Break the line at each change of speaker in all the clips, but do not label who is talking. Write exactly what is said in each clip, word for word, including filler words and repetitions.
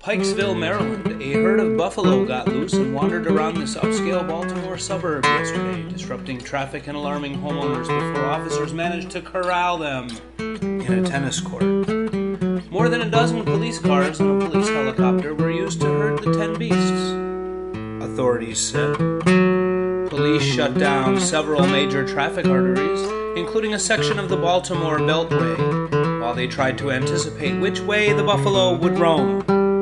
Pikesville, Maryland. A herd of buffalo got loose and wandered around this upscale Baltimore suburb yesterday, disrupting traffic and alarming homeowners before officers managed to corral them in a tennis court. More than a dozen police cars and a police helicopter were used to herd the ten beasts, authorities said. Police shut down several major traffic arteries, including a section of the Baltimore Beltway, while they tried to anticipate which way the buffalo would roam.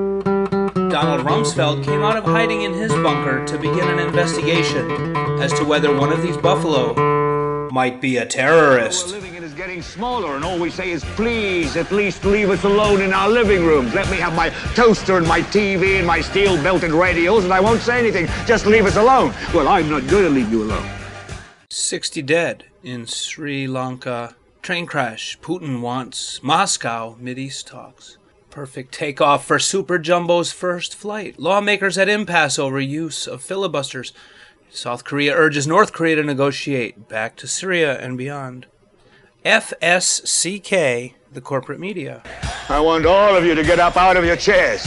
Donald Rumsfeld came out of hiding in his bunker to begin an investigation as to whether one of these buffalo might be a terrorist.
We're living in is getting smaller, and all we say is, please, at least leave us alone in our living rooms. Let me have my toaster and my T V and my steel-belted radios, and I won't say anything. Just leave us alone. Well, I'm not going to leave you alone.
sixty dead in Sri Lanka. Train crash. Putin wants Moscow. Mideast talks. Perfect takeoff for Super Jumbo's first flight. Lawmakers at impasse over use of filibusters. South Korea urges North Korea to negotiate. Back to Syria and beyond. F S C K, the corporate media.
I want all of you to get up out of your chairs.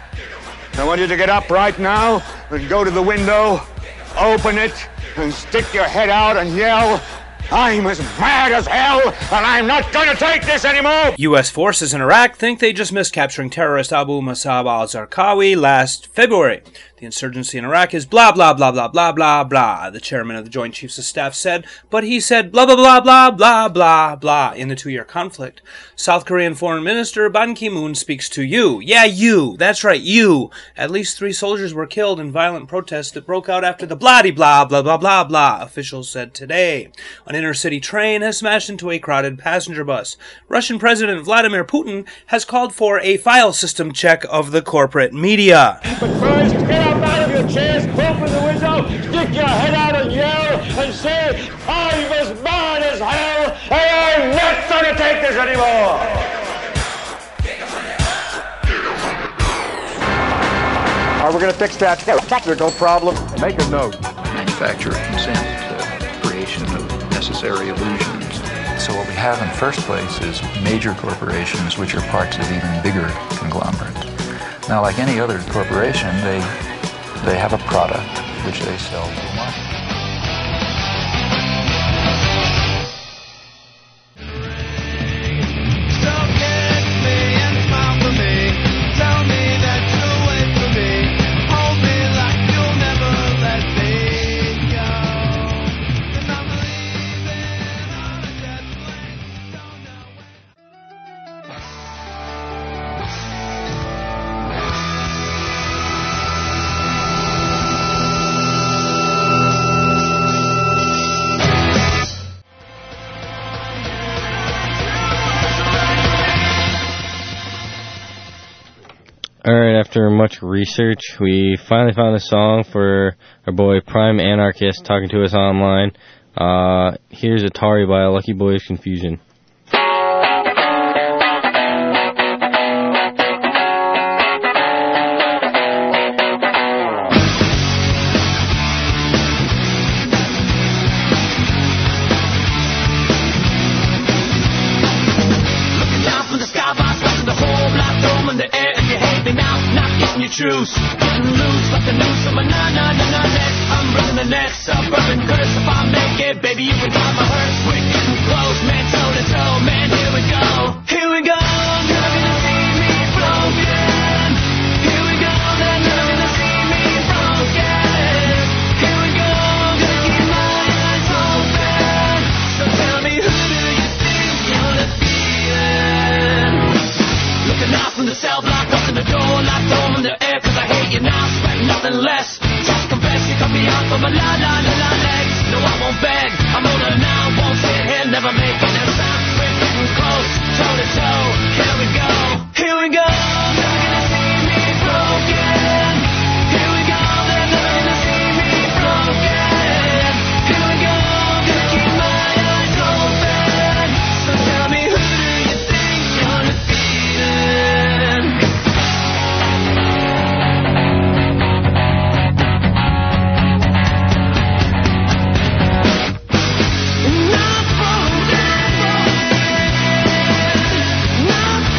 I want you to get up right now and go to the window, open it, and stick your head out and yell, I'm as mad as hell, and I'm not going to take this anymore!
U S forces in Iraq think they just missed capturing terrorist Abu Musab al-Zarqawi last February. The insurgency in Iraq is blah, blah, blah, blah, blah, blah, blah, the chairman of the Joint Chiefs of Staff said, but he said blah, blah, blah, blah, blah, blah, blah in the two-year conflict. South Korean Foreign Minister Ban Ki-moon speaks to you. Yeah, you. That's right, you. At least three soldiers were killed in violent protests that broke out after the blah-de-blah, blah, blah, blah, blah, officials said today. An inner-city train has smashed into a crowded passenger bus. Russian President Vladimir Putin has called for a file system check of the corporate media.
But first, get up out of your chairs, open the window, stick your head out and yell, and say, I'm as mad as hell, and I'm not going to take this anymore! Are we going to fix that? There's no problem. Make a note.
Manufacturer consent to creation of necessary illusions.
So what we have in the first place is major corporations which are parts of even bigger conglomerates. Now, like any other corporation, they they have a product which they sell to the market.
Alright, after much research, we finally found a song for our boy Prime Anarchist talking to us online. Uh, here's Atari by Lucky Boys Confusion.
Truce, getting loose like the noose of my na-na-na-na neck. I'm running the next suburban curse. If I make it, baby, you can drive my hearse. We're getting close, man, toe to toe, man, here we go. Here we go, you're gonna see me broken. Here we go, then you're gonna see me broken. Here we go, gonna keep my eyes open. So tell me, who do you think you're defeating? Looking out from the cell block, up to the door, locked home in the air, cause I hate you now, expect nothing less. Just confess, you cut me out for my la la la la legs. No, I won't beg, I'm older now, won't sit here, never making a sound. We're getting close, toe to toe, here we go, here we go. You're gonna see me broken. Here we go, they're never gonna see me broken. Here we go, gonna keep my eyes open. So tell me, who do you think you're defeating? Not broken, broken.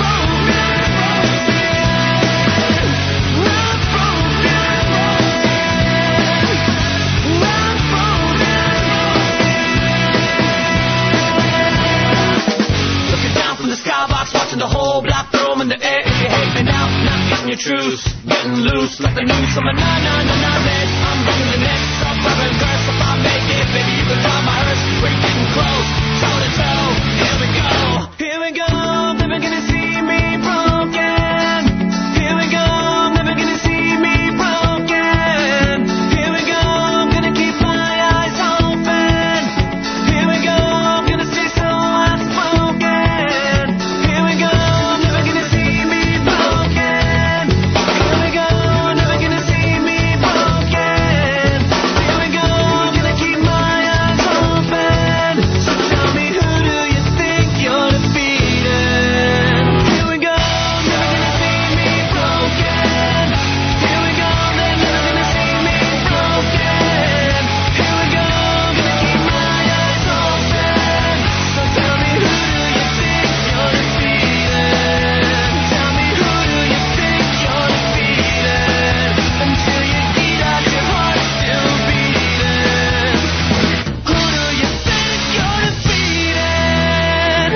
your truce, getting loose like the noose of a na-na-na-na net. I'm bringing the next suburban curse. If I make it, baby, you can find my hearse. We're getting close, toe to toe. Here we go, here we go. Never gonna see me broken. Here we go, never gonna see me broken. Here we go, I'm gonna keep my eyes open. Here we go, I'm gonna stay so outspoken. Here we go, never gonna see me broken. Here we go, never gonna see me broken. Here we go, I'm gonna keep my eyes open. So tell me, who do you think you're defeating? Here we go, never gonna see me broken. Here we go, they're never gonna see me broken. Here we go, I'm gonna keep my eyes open. So tell me, who do you think you're defeating? Tell me, who do you think you're defeating? Until you eat out your heart still beating. Who do you think you're defeating?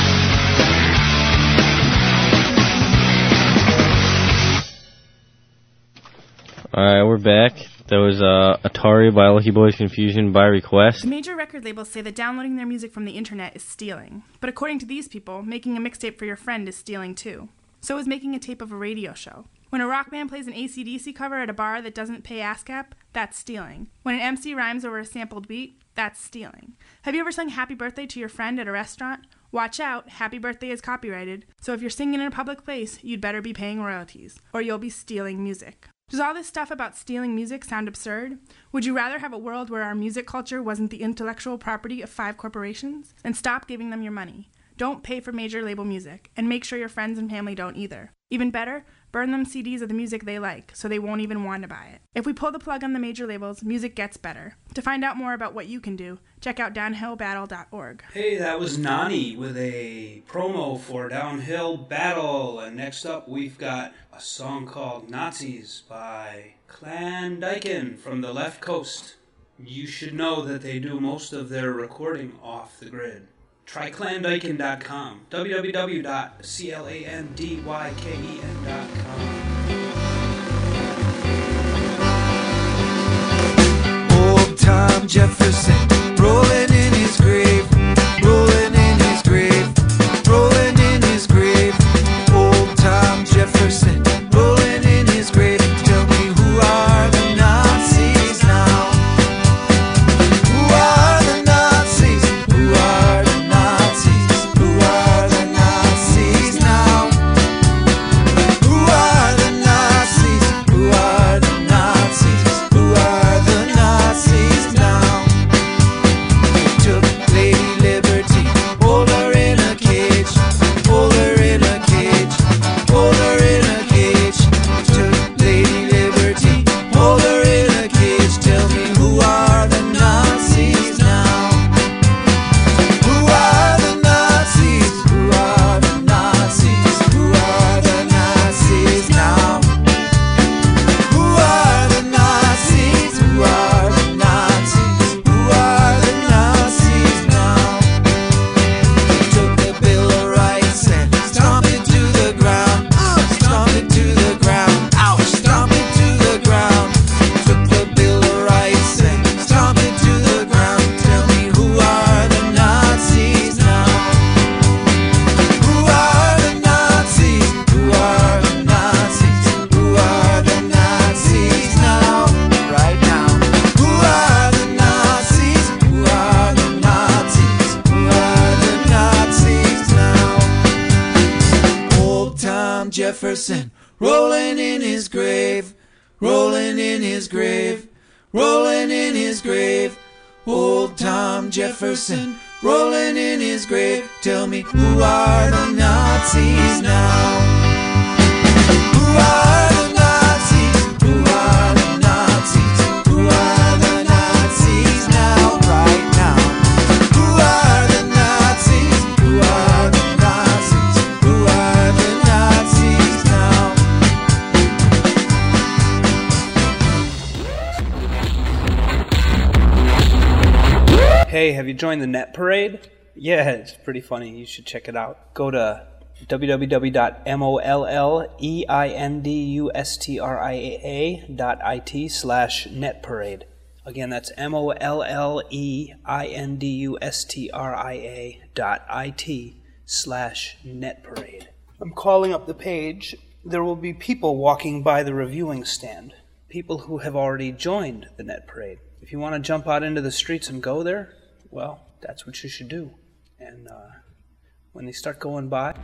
Alright, we're back. That was uh, Atari by Lucky Boys Confusion by request.
The major record labels say that downloading their music from the internet is stealing. But according to these people, making a mixtape for your friend is stealing too. So is making a tape of a radio show. When a rock band plays an A C D C cover at a bar that doesn't pay ASCAP, that's stealing. When an M C rhymes over a sampled beat, that's stealing. Have you ever sung Happy Birthday to your friend at a restaurant? Watch out, Happy Birthday is copyrighted. So if you're singing in a public place, you'd better be paying royalties, or you'll be stealing music. Does all this stuff about stealing music sound absurd? Would you rather have a world where our music culture wasn't the intellectual property of five corporations? Then stop giving them your money. Don't pay for major label music, and make sure your friends and family don't either. Even better, burn them C Ds of the music they like, so they won't even want to buy it. If we pull the plug on the major labels, music gets better. To find out more about what you can do, check out downhill battle dot org.
Hey, that was Nani with a promo for Downhill Battle. And next up, we've got a song called Nazis by Clan Dyken from the left coast. You should know that they do most of their recording off the grid. Try clan dyken dot com. w w w dot clan dyken dot com.
Old Tom Jefferson, rolling in his grave, rolling in his grave, rolling in his grave. Old Tom Jefferson, rolling in his grave. Tell me, who are the Nazis now? Who are the Nazis? Who are the Nazis? Who are the Nazis now? Who are the Nazis? Who are the Nazis? Who are the Nazis now? They took Lady Liberty, hold her in a cage, hold her in a cage, hold her in a cage. Took Lady Liberty, hold her in a cage. Tell me, who are the Nazis now? Who are the Nazis? Who are the Nazis? Who are the Nazis now? Who are the Nazis? Who are the Nazis? Who are the Nazis now? They took the Bill of Rights and stomped it to the ground. Stomp it to the ground. Ouch! Stomp it to the ground. Took the Bill of Rights and stomp it to the ground. Tell me, who are the Nazis now? Who are the Nazis? Who are the Nazis? Who are the Nazis now? Right now. Who are the Nazis? Who are the Nazis? Who are the Nazis now? Old Tom Jefferson, rolling in his grave, rolling in his grave, rolling in his grave. Old Tom Jefferson, rolling in his grave. Tell me, who are the Nazis now? Who are the Nazis? Who are the Nazis? Who are the Nazis now? Right now. Who are the Nazis? Who are the Nazis? Who are the Nazis now?
Hey, have you joined the Net Parade? Yeah, it's pretty funny. You should check it out. Go to www.molleindustriaa.it slash netparade. Again, that's M-O-L-L-E-I-N-D-U-S-T-R-I-A dot I-T slash netparade. I'm calling up the page. There will be people walking by the reviewing stand. People who have already joined the Net Parade. If you want to jump out into the streets and go there, well, that's what you should do. And uh, when they start going by...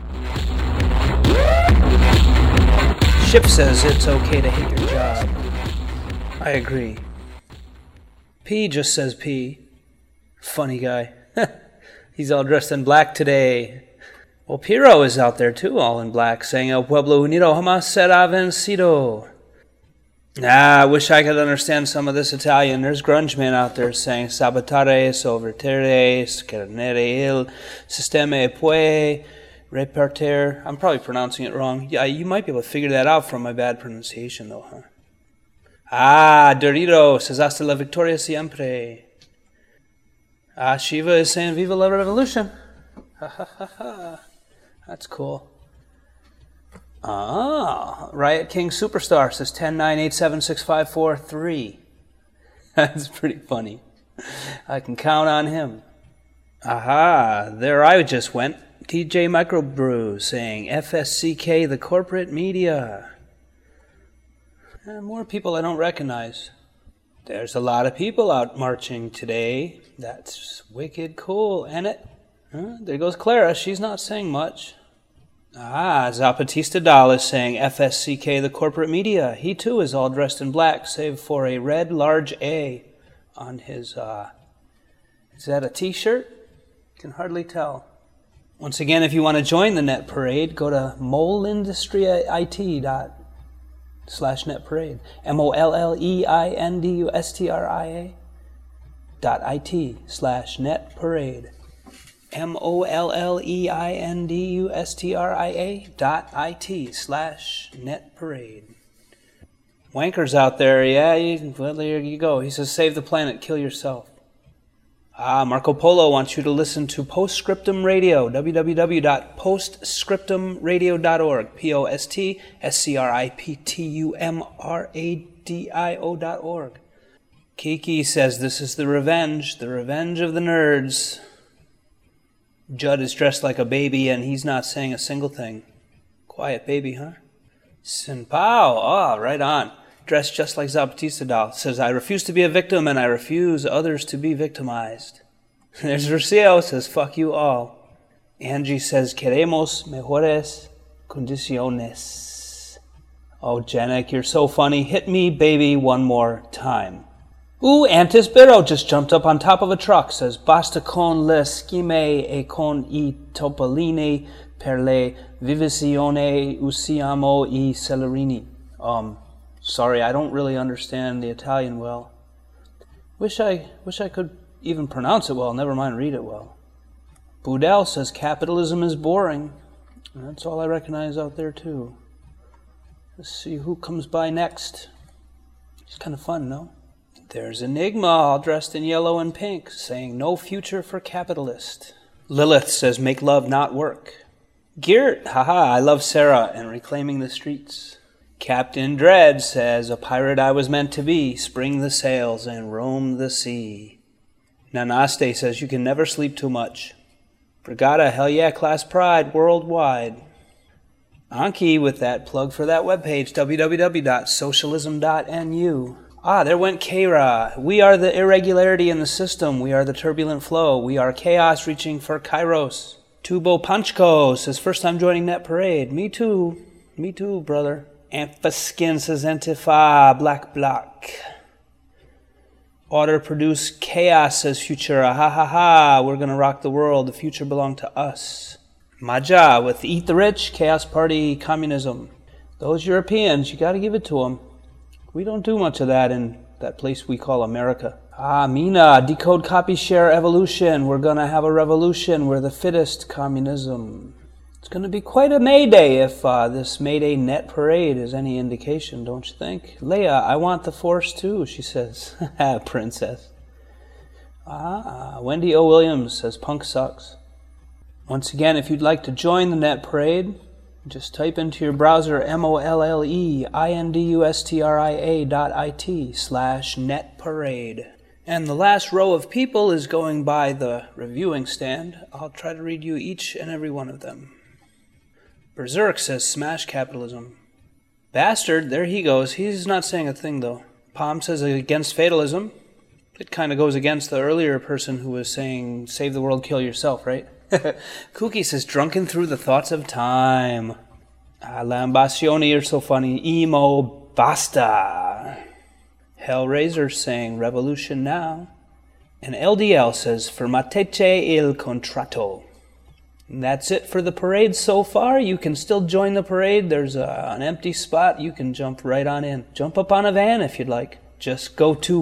Ship says it's okay to hate your job. I agree. P just says P. Funny guy. He's all dressed in black today. Well, Piro is out there too, all in black, saying El Pueblo Unido jamás será vencido. Ah, I wish I could understand some of this Italian. There's Grunge Man out there saying sabotare, sovvertere, schernere il sistema e poi repartir. I'm probably pronouncing it wrong. Yeah, you might be able to figure that out from my bad pronunciation, though, huh? Ah, Dorito says hasta la victoria siempre. Ah, Shiva is saying viva la revolution. Ha ha ha ha. That's cool. Ah, Riot King Superstar says ten nine eight seven six five four three. That's pretty funny. I can count on him. Aha, there I just went. T J Microbrew saying F S C K, the corporate media. And more people I don't recognize. There's a lot of people out marching today. That's wicked cool, ain't it? Huh? There goes Clara. She's not saying much. Ah, Zapatista Dal is saying F S C K, the corporate media. He too is all dressed in black, save for a red large A on his, uh, is that a t-shirt? Can hardly tell. Once again, if you want to join the Net Parade, go to molleindustriaa dot slash net parade. M O L L E I N D U S T R I A dot I-T slash net parade. M O L L E I N D U S T R I A dot I-T slash net parade. Wankers out there, yeah, you, well, there you go. He says, save the planet, kill yourself. Ah, Marco Polo wants you to listen to Postscriptum Radio, w w w dot postscriptum radio dot org, P O S T S C R I P T U M R A D I O dot org. Kiki says, this is the revenge, the revenge of the nerds. Judd is dressed like a baby and he's not saying a single thing. Quiet baby, huh? Sinpao, ah, oh, right on. Dressed just like Zapatista Dal. Says, I refuse to be a victim and I refuse others to be victimized. There's Rocio, says, fuck you all. Angie says, queremos mejores condiciones. Oh, Janek, you're so funny. Hit me, baby, one more time. Ooh, Antis Biro just jumped up on top of a truck. Says, basta con le schime e con I topolini per le vivisione usiamo I celerini. Um... Sorry, I don't really understand the Italian well. Wish I wish I could even pronounce it well, never mind read it well. Boudel says capitalism is boring. That's all I recognize out there too. Let's see who comes by next. It's kind of fun, no? There's Enigma, all dressed in yellow and pink, saying no future for capitalist. Lilith says make love, not work. Geert, haha, I love Sarah and reclaiming the streets. Captain Dread says, a pirate I was meant to be, spring the sails and roam the sea. Nanaste says, you can never sleep too much. Brigada, hell yeah, class pride, worldwide. Anki with that plug for that webpage, w w w dot socialism dot n u. Ah, there went Kara. We are the irregularity in the system. We are the turbulent flow. We are chaos reaching for Kairos. Tubo Panchko says, first time joining Net Parade. Me too. Me too, brother. Amphaskin says Antifa, Black Block. Order Produce Chaos says Futura, ha ha ha, we're gonna rock the world, the future belonged to us. Maja with Eat the Rich, Chaos Party, Communism. Those Europeans, you gotta give it to them. We don't do much of that in that place we call America. Ah, Mina, Decode Copy Share Evolution, we're gonna have a revolution, we're the fittest, Communism. It's going to be quite a May Day if uh, this May Day Net Parade is any indication, don't you think? Leia, I want the Force too, she says. Princess. Ah, Wendy O. Williams says punk sucks. Once again, if you'd like to join the Net Parade, just type into your browser M O L L E I N D U S T R I A dot I T slash Net Parade. And the last row of people is going by the reviewing stand. I'll try to read you each and every one of them. Berserk says smash capitalism. Bastard, there he goes. He's not saying a thing, though. Palm says against fatalism. It kind of goes against the earlier person who was saying save the world, kill yourself, right? Kooky says drunken through the thoughts of time. Ah, Lambacioni, you're so funny. Emo basta. Hellraiser saying revolution now. And L D L says fermatece il contratto. And that's it for the parade so far. You can still join the parade. There's a, an empty spot. You can jump right on in. Jump up on a van if you'd like. Just go to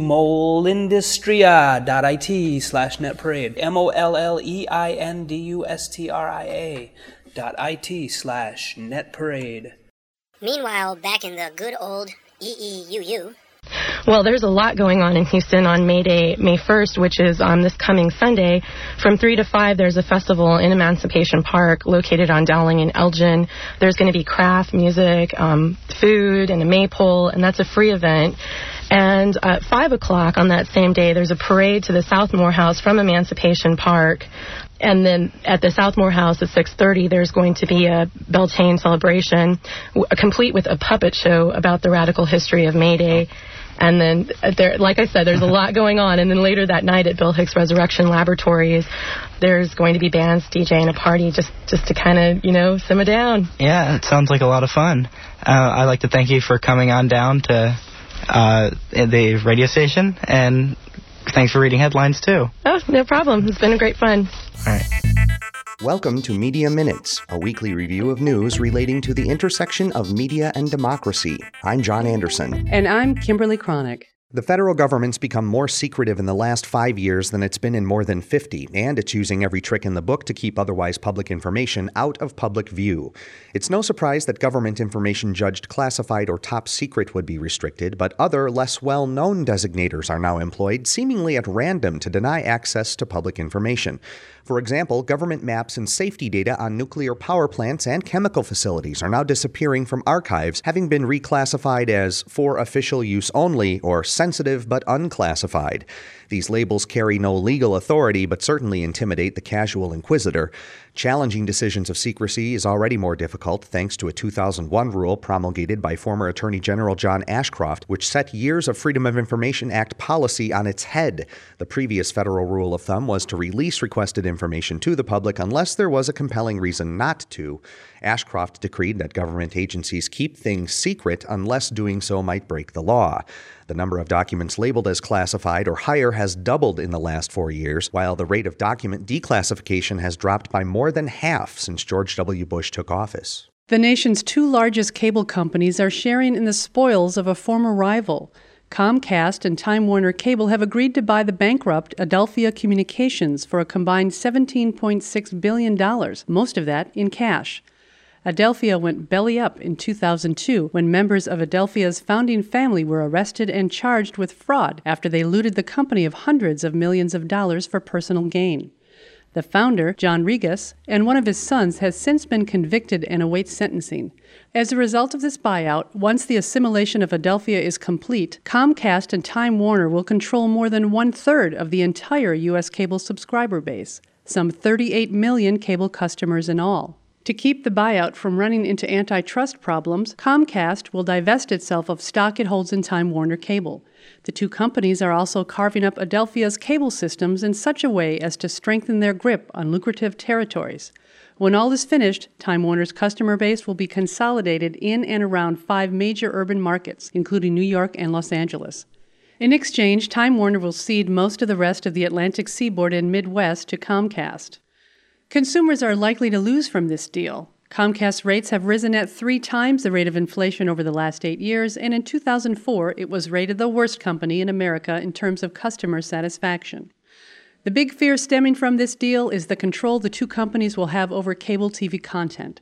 molindustria dot I T slash net parade. M O L L E I N D U S T R I A dot I T slash net parade.
Meanwhile, back in the good old E E U U.
Well, there's a lot going on in Houston on May Day, May first, which is on this coming Sunday. From three to five, there's a festival in Emancipation Park located on Dowling and Elgin. There's going to be craft music, um, food, and a maypole, and that's a free event. And at five o'clock on that same day, there's a parade to the Southmore House from Emancipation Park. And then at the Southmore House at six thirty, there's going to be a Beltane celebration, w- complete with a puppet show about the radical history of May Day. And then, there, like I said, there's a lot going on. And then later that night at Bill Hicks Resurrection Laboratories, there's going to be bands, D J, and a party just, just to kind of, you know, simmer down.
Yeah, it sounds like a lot of fun. Uh, I'd like to thank you for coming on down to uh, the radio station, and thanks for reading headlines, too.
Oh, no problem. It's been great fun.
All right.
Welcome to Media Minutes, a weekly review of news relating to the intersection of media and democracy. I'm John Anderson.
And I'm Kimberly Cronick.
The federal government's become more secretive in the last five years than it's been in more than fifty, and it's using every trick in the book to keep otherwise public information out of public view. It's no surprise that government information judged classified or top secret would be restricted, but other, less well-known designators are now employed, seemingly at random, to deny access to public information. For example, government maps and safety data on nuclear power plants and chemical facilities are now disappearing from archives, having been reclassified as for official use only or sensitive but unclassified. These labels carry no legal authority but certainly intimidate the casual inquisitor. Challenging decisions of secrecy is already more difficult thanks to a two thousand one rule promulgated by former Attorney General John Ashcroft, which set years of Freedom of Information Act policy on its head. The previous federal rule of thumb was to release requested information to the public unless there was a compelling reason not to. Ashcroft decreed that government agencies keep things secret unless doing so might break the law. The number of documents labeled as classified or higher has doubled in the last four years, while the rate of document declassification has dropped by more than half since George W. Bush took office.
The nation's two largest cable companies are sharing in the spoils of a former rival. Comcast and Time Warner Cable have agreed to buy the bankrupt Adelphia Communications for a combined seventeen point six billion dollars, most of that in cash. Adelphia went belly up in two thousand two when members of Adelphia's founding family were arrested and charged with fraud after they looted the company of hundreds of millions of dollars for personal gain. The founder, John Regas, and one of his sons has since been convicted and awaits sentencing. As a result of this buyout, once the assimilation of Adelphia is complete, Comcast and Time Warner will control more than one-third of the entire U S cable subscriber base, some thirty-eight million cable customers in all. To keep the buyout from running into antitrust problems, Comcast will divest itself of stock it holds in Time Warner Cable. The two companies are also carving up Adelphia's cable systems in such a way as to strengthen their grip on lucrative territories. When all is finished, Time Warner's customer base will be consolidated in and around five major urban markets, including New York and Los Angeles. In exchange, Time Warner will cede most of the rest of the Atlantic Seaboard and Midwest to Comcast. Consumers are likely to lose from this deal. Comcast rates have risen at three times the rate of inflation over the last eight years, and in two thousand four, it was rated the worst company in America in terms of customer satisfaction. The big fear stemming from this deal is the control the two companies will have over cable T V content.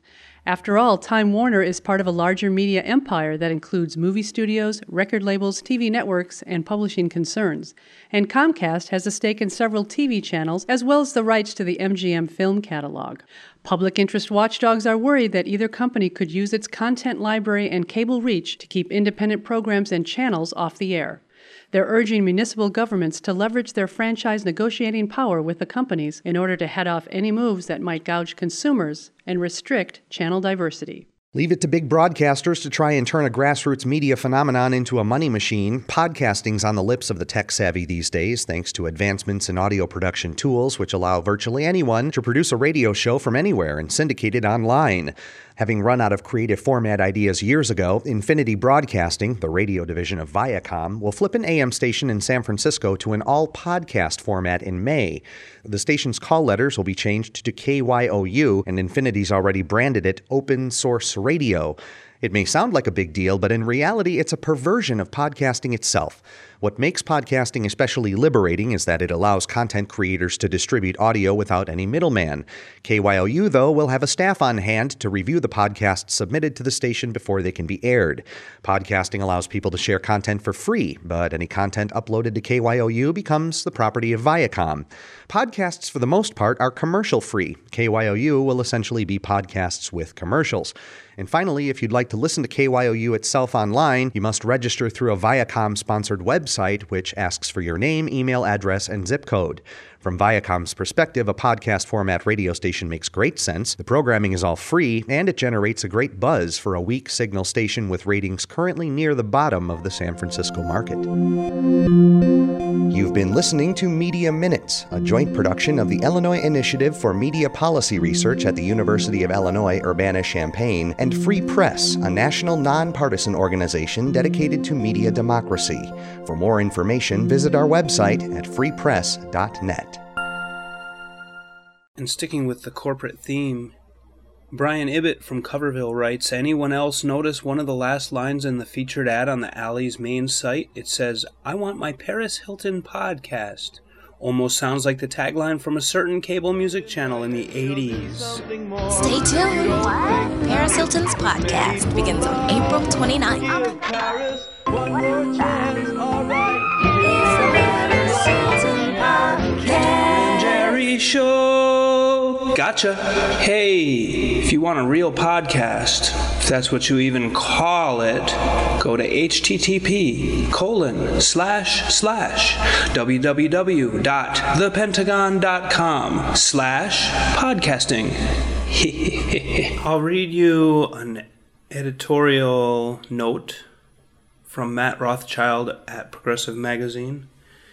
After all, Time Warner is part of a larger media empire that includes movie studios, record labels, T V networks, and publishing concerns. And Comcast has a stake in several T V channels, as well as the rights to the M G M film catalog. Public interest watchdogs are worried that either company could use its content library and cable reach to keep independent programs and channels off the air. They're urging municipal governments to leverage their franchise negotiating power with the companies in order to head off any moves that might gouge consumers and restrict channel diversity.
Leave it to big broadcasters to try and turn a grassroots media phenomenon into a money machine. Podcasting's on the lips of the tech-savvy these days, thanks to advancements in audio production tools, which allow virtually anyone to produce a radio show from anywhere and syndicate it online. Having run out of creative format ideas years ago, Infinity Broadcasting, the radio division of Viacom, will flip an A M station in San Francisco to an all-podcast format in May. The station's call letters will be changed to K Y O U, and Infinity's already branded it Open Source Radio. It may sound like a big deal, but in reality, it's a perversion of podcasting itself. What makes podcasting especially liberating is that it allows content creators to distribute audio without any middleman. K Y O U, though, will have a staff on hand to review the podcasts submitted to the station before they can be aired. Podcasting allows people to share content for free, but any content uploaded to K Y O U becomes the property of Viacom. Podcasts, for the most part, are commercial-free. K Y O U will essentially be podcasts with commercials. And finally, if you'd like to listen to K Y O U itself online, you must register through a Viacom-sponsored website, which asks for your name, email address, and zip code. From Viacom's perspective, a podcast format radio station makes great sense. The programming is all free, and it generates a great buzz for a weak signal station with ratings currently near the bottom of the San Francisco market. You've been listening to Media Minutes, a joint production of the Illinois Initiative for Media Policy Research at the University of Illinois Urbana-Champaign and Free Press, a national nonpartisan organization dedicated to media democracy. For more information, visit our website at free press dot net.
And sticking with the corporate theme, Brian Ibbett from Coverville writes, anyone else notice one of the last lines in the featured ad on the Alley's main site? It says, I want my Paris Hilton podcast. Almost sounds like the tagline from a certain cable music channel in the eighties.
Stay tuned. Paris Hilton's podcast begins on April twenty-ninth.
Paris, one more chance, all right.
Paris Hilton podcast.
Jerry Show. Gotcha. Hey, if you want a real podcast, if that's what you even call it, go to http colon slash slash www.thepentagon.com slash podcasting. I'll read you an editorial note from Matt Rothschild at Progressive Magazine.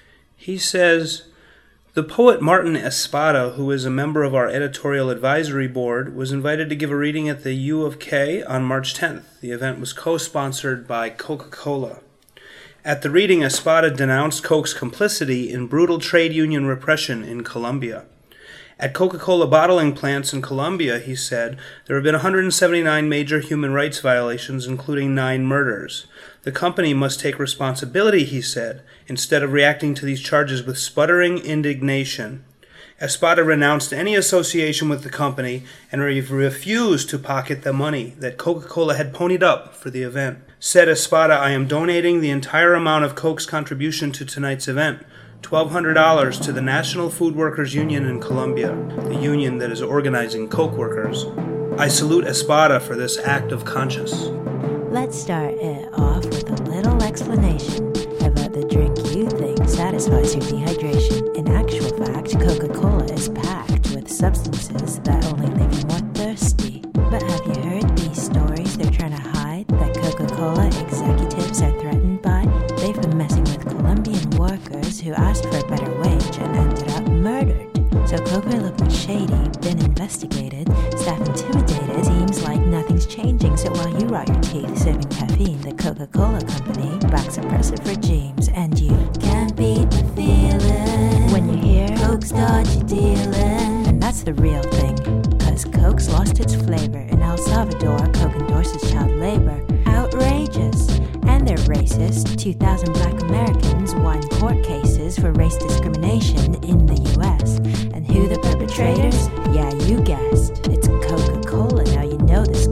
He says, the poet Martin Espada, who is a member of our editorial advisory board, was invited to give a reading at the U of K on March tenth. The event was co-sponsored by Coca-Cola. At the reading, Espada denounced Coke's complicity in brutal trade union repression in Colombia. At Coca-Cola bottling plants in Colombia, he said, there have been one hundred seventy-nine major human rights violations, including nine murders. The company must take responsibility, he said, instead of reacting to these charges with sputtering indignation. Espada renounced any association with the company and re- refused to pocket the money that Coca-Cola had ponied up for the event. Said Espada, I am donating the entire amount of Coke's contribution to tonight's event, twelve hundred dollars, to the National Food Workers Union in Colombia, the union that is organizing Coke workers. I salute Espada for this act of conscience.
Let's start it off with a little explanation about the drink you think satisfies your dehydration. In actual fact, Coca-Cola is packed with substances that only leave you more thirsty. But have you heard these stories they're trying to hide that Coca-Cola executives are threatened by? They've been messing with Colombian workers who asked for a better wage and ended up murdered. So Coca looking shady, been investigated, staff intimidated, seems like nothing's changing. So while you rot your teeth sipping caffeine, the Coca-Cola company backs oppressive regimes, and you can't beat the feeling when you hear Coke's dodgy dealing. And that's the real thing, cause Coke's lost its flavor. In El Salvador, Coke endorses child labor. Outrageous. And they're racist. two thousand black Americans won court cases for race discrimination in the U S And who the perpetrators? Yeah, you guessed. It's Coca-Cola. Now you know this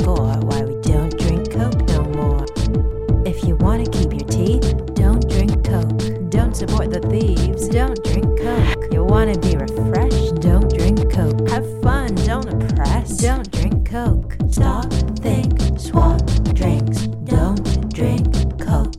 keep your teeth? Don't drink Coke. Don't support the thieves? Don't drink Coke. You wanna be refreshed? Don't drink Coke. Have fun? Don't oppress? Don't drink Coke. Stop, think, swap, drinks. Don't drink Coke.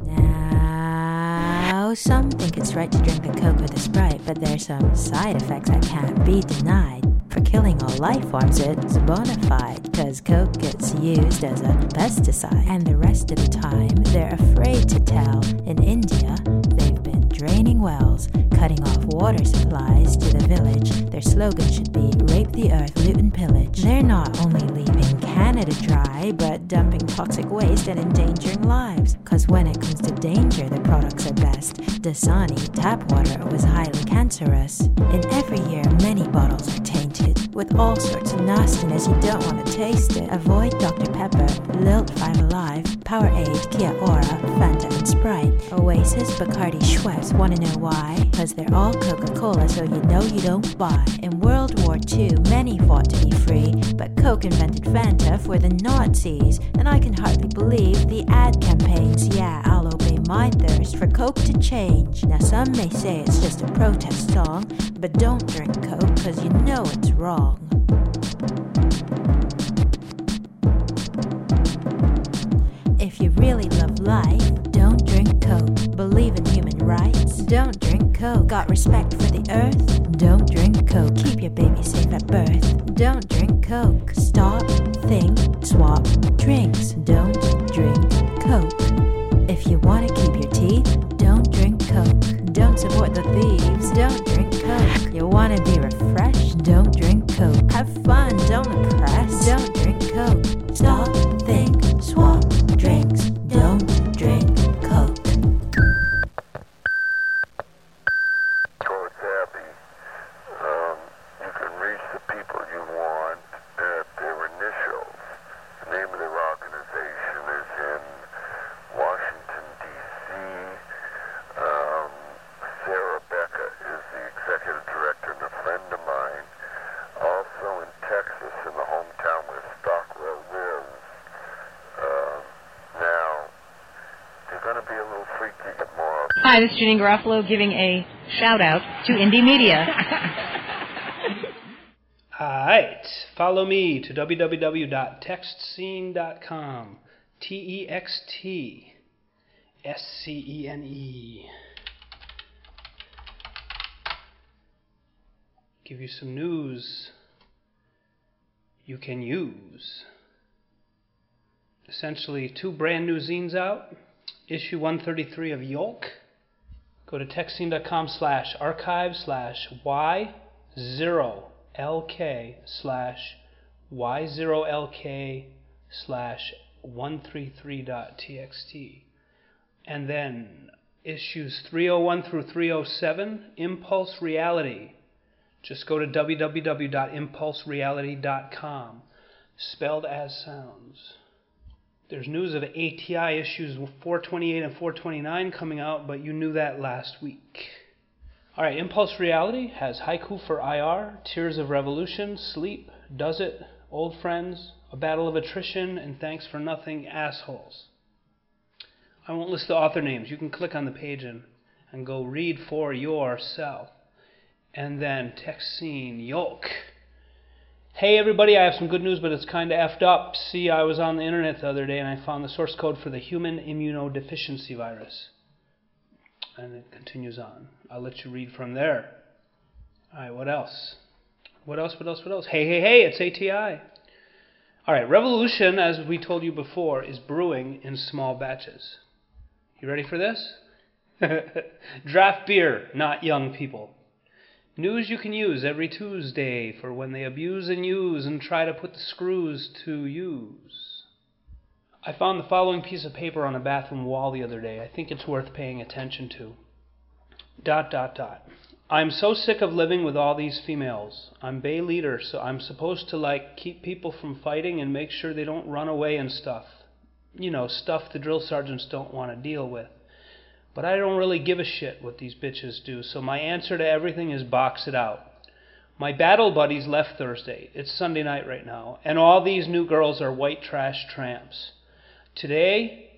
Now, some think it's right to drink the Coke with a Sprite, but there's some side effects that can't be denied. For killing all life forms, it's bona fide, cause Coke gets used as a pesticide. And the rest of the time, they're afraid to tell. In India, they've been draining wells, cutting off water supplies to the village. Their slogan should be, rape the earth, loot and pillage. They're not only leaving Canada dry, but dumping toxic waste and endangering lives. Cause when it comes to danger, their products are best. Dasani tap water was highly cancerous. In every year, many bottles are tainted with all sorts of nastiness, you don't want to taste it. Avoid Doctor Pepper, Lilt Five Alive, Powerade, Kia Ora, Fanta and Sprite, Oasis, Bacardi, Schweppes. Wanna know why? Cause they're all Coca-Cola, so you know you don't buy. In World War Two, many fought to be free, but Coke invented Fanta for the Nazis. And I can hardly believe the ad campaigns. Yeah, I'll obey my thirst for Coke to change. Now some may say it's just a protest song, but don't drink Coke cause you know it's wrong. If you really love life, don't drink Coke. Believe in human rights, don't drink Coke. Got respect for the earth, don't drink Coke. Keep your baby safe at birth, don't drink Coke. Stop, think, swap, drinks, don't drink Coke. If you want to keep your teeth, don't drink Coke. Don't support the thieves, don't drink Coke. You want to be refreshed, don't drink Coke. Have fun, don't oppress, don't drink Coke. Stop, think, swap, drinks, don't drink Coke.
Towards Abby, um, you can reach the people you want at their initials. The name of their organization is in Washington, D C Um, Sarah Becker is the executive director and a friend of mine. Also in Texas, in the hometown where Stockwell lives. Uh, now, they're going to be a little freaky tomorrow.
Hi, this is Janine Garofalo giving a shout-out to Indie Media.
Alright, follow me to w w w dot text scene dot com. T E X T S C E N E. Give you some news you can use. Essentially, two brand new zines out. Issue one thirty-three of Yolk. Go to textscene.com slash archive slash Y0LK slash Y0LK slash 133.txt. And then issues three oh one through three oh seven, Impulse Reality. Just go to w w w dot impulse reality dot com, spelled as sounds. There's news of A T I issues four twenty-eight and four twenty-nine coming out, but you knew that last week. Alright, Impulse Reality has Haiku for I R, Tears of Revolution, Sleep, Does It, Old Friends, A Battle of Attrition, and Thanks for Nothing, Assholes. I won't list the author names. You can click on the page and, and go read for yourself. And then text scene, Yolk. Hey everybody, I have some good news, but it's kind of effed up. See, I was on the internet the other day and I found the source code for the human immunodeficiency virus. And it continues on. I'll let you read from there. Alright, what else? What else, what else, what else? Hey, hey, hey, it's A T I. Alright, Revolution, as we told you before, is brewing in small batches. You ready for this? Draft beer, not young people. News you can use every Tuesday for when they abuse and use and try to put the screws to use. I found the following piece of paper on a bathroom wall the other day. I think it's worth paying attention to. Dot, dot, dot. I'm so sick of living with all these females. I'm Bay leader, so I'm supposed to, like, keep people from fighting and make sure they don't run away and stuff. You know, stuff the drill sergeants don't want to deal with. But I don't really give a shit what these bitches do, so my answer to everything is box it out. My battle buddies left Thursday. It's Sunday night right now, and all these new girls are white trash tramps. Today,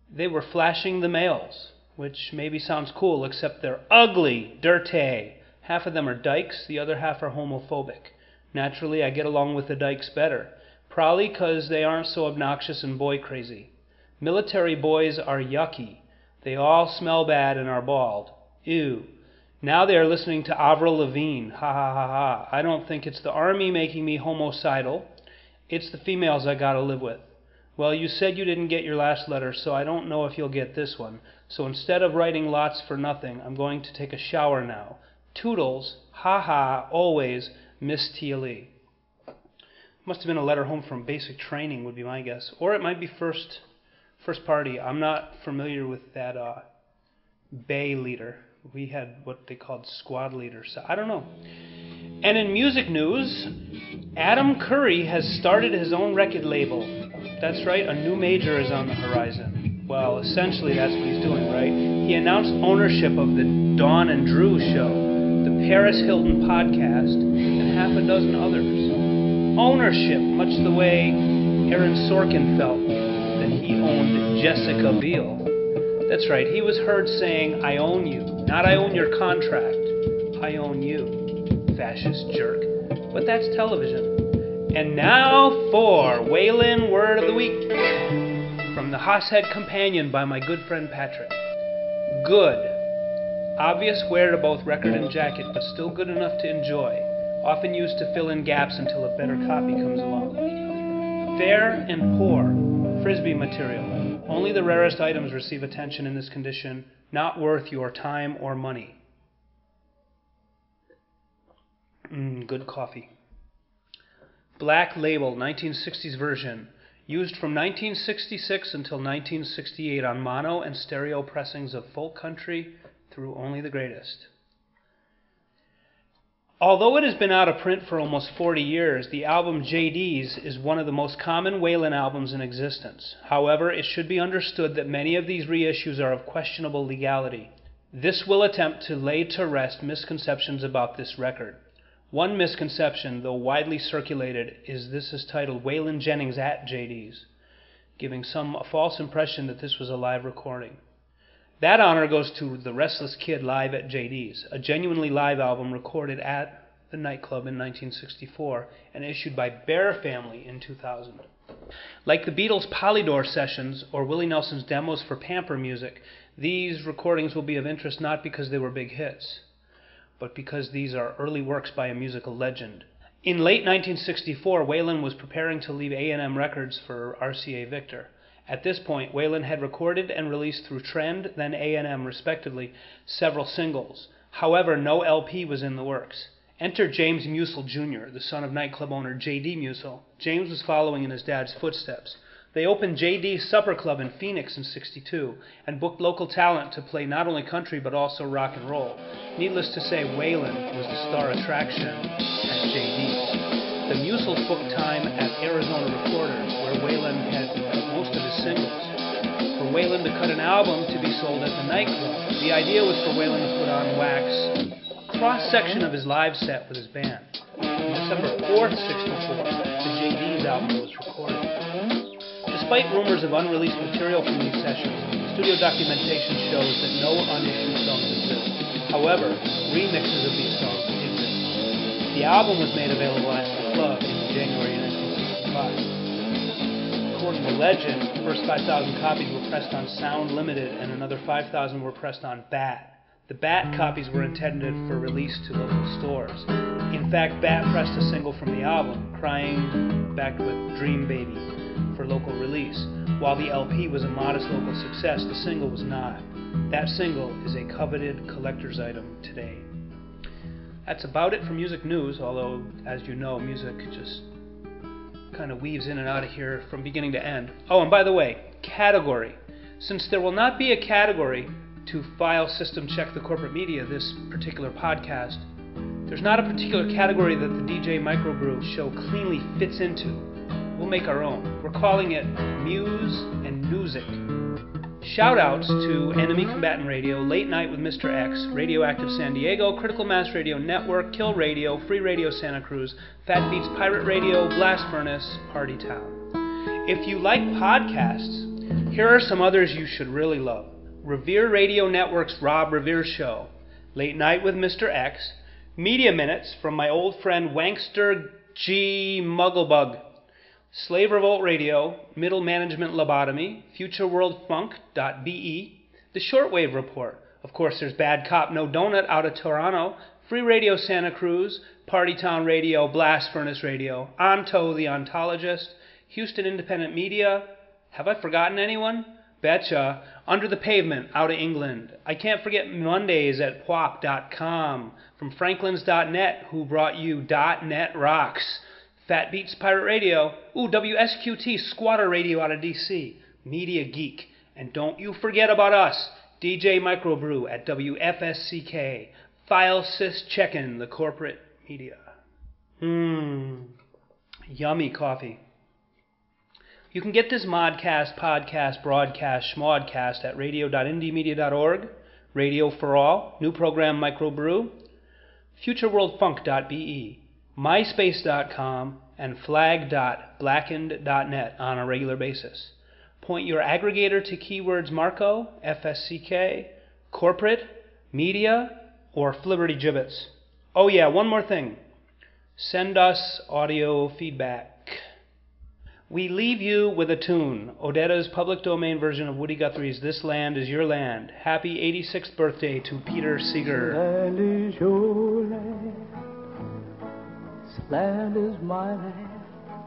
They were flashing the males, which maybe sounds cool, except they're ugly, dirty. Half of them are dykes, the other half are homophobic. Naturally, I get along with the dykes better, probably because they aren't so obnoxious and boy crazy. Military boys are yucky. They all smell bad and are bald. Ew. Now they are listening to Avril Lavigne. Ha ha ha ha. I don't think it's the army making me homicidal. It's the females I gotta live with. Well, you said you didn't get your last letter, so I don't know if you'll get this one. So instead of writing lots for nothing, I'm going to take a shower now. Toodles. Ha ha. Always. Miss Tia Lee. Must have been a letter home from basic training, would be my guess. Or it might be first first party. I'm not familiar with that uh, Bay leader. We had what they called squad leaders. So I don't know. And in music news, Adam Curry has started his own record label. That's right, a new major is on the horizon. Well, essentially that's what he's doing, right? He announced ownership of the Dawn and Drew show, the Paris Hilton podcast, and half a dozen others. Ownership, much the way Aaron Sorkin felt that he owned Jessica Biel. That's right, he was heard saying, I own you. Not I own your contract. I own you, fascist jerk. But that's television. And now for Waylon Word of the Week. From the Hosshead Companion by my good friend Patrick. Good. Obvious wear to both record and jacket, but still good enough to enjoy. Often used to fill in gaps until a better copy comes along. Fair and poor. Frisbee material. Only the rarest items receive attention in this condition, not worth your time or money. Mm, good coffee. Black Label, nineteen sixties version. Used from nineteen sixty-six until nineteen sixty-eight on mono and stereo pressings of folk country through Only the Greatest. Although it has been out of print for almost forty years, the album J D's is one of the most common Waylon albums in existence. However, it should be understood that many of these reissues are of questionable legality. This will attempt to lay to rest misconceptions about this record. One misconception, though widely circulated, is this is titled Waylon Jennings at J D's, giving some a false impression that this was a live recording. That honor goes to The Restless Kid Live at J D's, a genuinely live album recorded at the nightclub in nineteen sixty-four and issued by Bear Family in two thousand. Like the Beatles' Polydor sessions or Willie Nelson's demos for Pamper Music, these recordings will be of interest not because they were big hits, but because these are early works by a musical legend. In late nineteen sixty-four, Waylon was preparing to leave A and M Records for R C A Victor. At this point, Waylon had recorded and released through Trend, then A and M respectively, several singles. However, no L P was in the works. Enter James Musil Junior, the son of nightclub owner J D Musil. James was following in his dad's footsteps. They opened J D's Supper Club in Phoenix in sixty-two and booked local talent to play not only country but also rock and roll. Needless to say, Waylon was the star attraction at J D's. The Musils booked time at Arizona Recorders, where Waylon had cut most of his singles. For Waylon to cut an album to be sold at the nightclub, the idea was for Waylon to put on wax a cross-section of his live set with his band. On December fourth, sixty-four, the J D's album was recorded. Despite rumors of unreleased material from these sessions, studio documentation shows that no unissued songs exist. However, remixes of these songs exist. The album was made available at the club in January nineteen sixty-five. According to legend, the first five thousand copies were pressed on Sound Limited and another five thousand were pressed on Bat. The Bat copies were intended for release to local stores. In fact, Bat pressed a single from the album, Crying Back with Dream Baby, for local release. While the L P was a modest local success, the single was not. That single is a coveted collector's item today. That's about it for music news, although, as you know, music just kind of weaves in and out of here from beginning to end. Oh, and by the way, category. Since there will not be a category to file system check the corporate media this particular podcast, there's not a particular category that the D J Microbrew show cleanly fits into. We'll make our own. We're calling it Muse and Newsic. Shoutouts to Enemy Combatant Radio, Late Night with Mister X, Radioactive San Diego, Critical Mass Radio Network, Kill Radio, Free Radio Santa Cruz, Fat Beats Pirate Radio, Blast Furnace, Party Town. If you like podcasts, Here are some others you should really love. Revere Radio Network's Rob Revere Show, Late Night with Mister X, Media Minutes from my old friend Wankster G. Mugglebug, Slave Revolt Radio, Middle Management Lobotomy, Future World Funk dot B E, The Shortwave Report. Of course, there's Bad Cop No Donut out of Toronto, Free Radio Santa Cruz, Party Town Radio, Blast Furnace Radio, Onto the Ontologist, Houston Independent Media. Have I forgotten anyone? Betcha. Under the Pavement out of England. I can't forget Mondays at P W A P dot com. From Franklins dot net, who brought you .net Rocks. Fat Beats Pirate Radio. Ooh, W S Q T Squatter Radio out of D C. Media Geek. And don't you forget about us, D J Microbrew at W F S C K. File Sys Checkin', the corporate media. Mmm. Yummy coffee. You can get this modcast, podcast, broadcast, schmodcast at radio dot indie media dot org, Radio for All, new program Microbrew, future world funk dot B E, myspace dot com, and flag dot blackened dot net on a regular basis. Point your aggregator to keywords Marco, F S C K, corporate, media, or Flibberty Gibbets. Oh yeah, one more thing. Send us audio feedback. We leave you with a tune, Odetta's public domain version of Woody Guthrie's This Land Is Your Land. Happy eighty-sixth birthday to Peter Seeger.
This land is your land. This land is my land.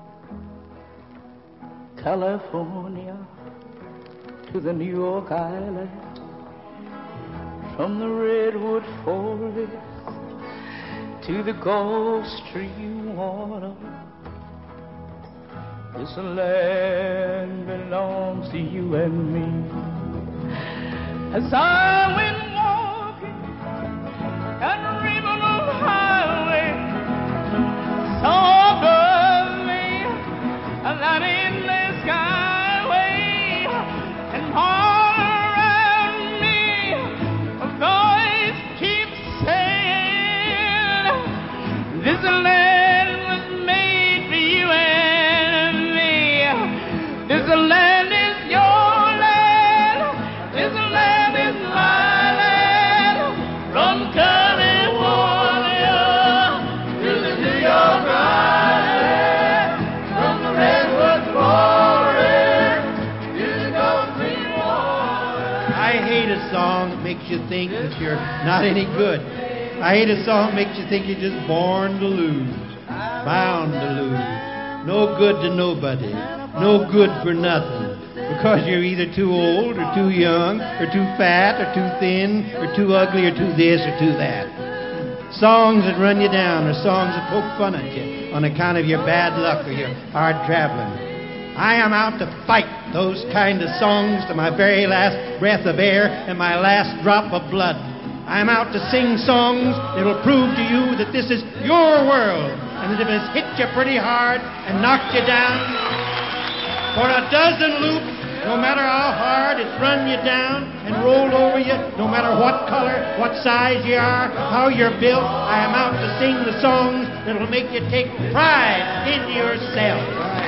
California to the New York Island. From the Redwood Forest to the Gulf Stream water. This land belongs to you and me. As I went walking down the River Highway, saw above me a light endless skyway, and all around me a voice keeps saying, this land was made for you and this land is your land, this land is my land, from California to the New York Island, from the Redwood Forest to the Gulf Stream water.
I hate a song that makes you think that you're not any good. I hate a song that makes you think you're just born to lose, bound to lose, no good to nobody. No good for nothing, because you're either too old or too young or too fat or too thin or too ugly or too this or too that. Songs that run you down or songs that poke fun at you on account of your bad luck or your hard traveling. I am out to fight those kind of songs to my very last breath of air and my last drop of blood. I am out to sing songs that will prove to you that this is your world and that if it's hit you pretty hard and knocked you down for a dozen loops, no matter how hard it's run you down and rolled over you, no matter what color, what size you are, how you're built, I am out to sing the songs that will make you take pride in yourself.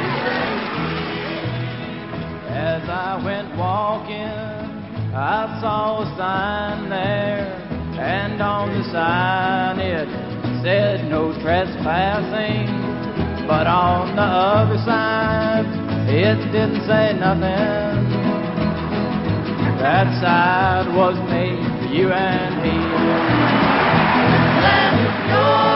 As I went walking, I saw a sign there, and on the sign it said no trespassing, but on the other side it didn't say nothing. That side was made for you and me. This land is yours.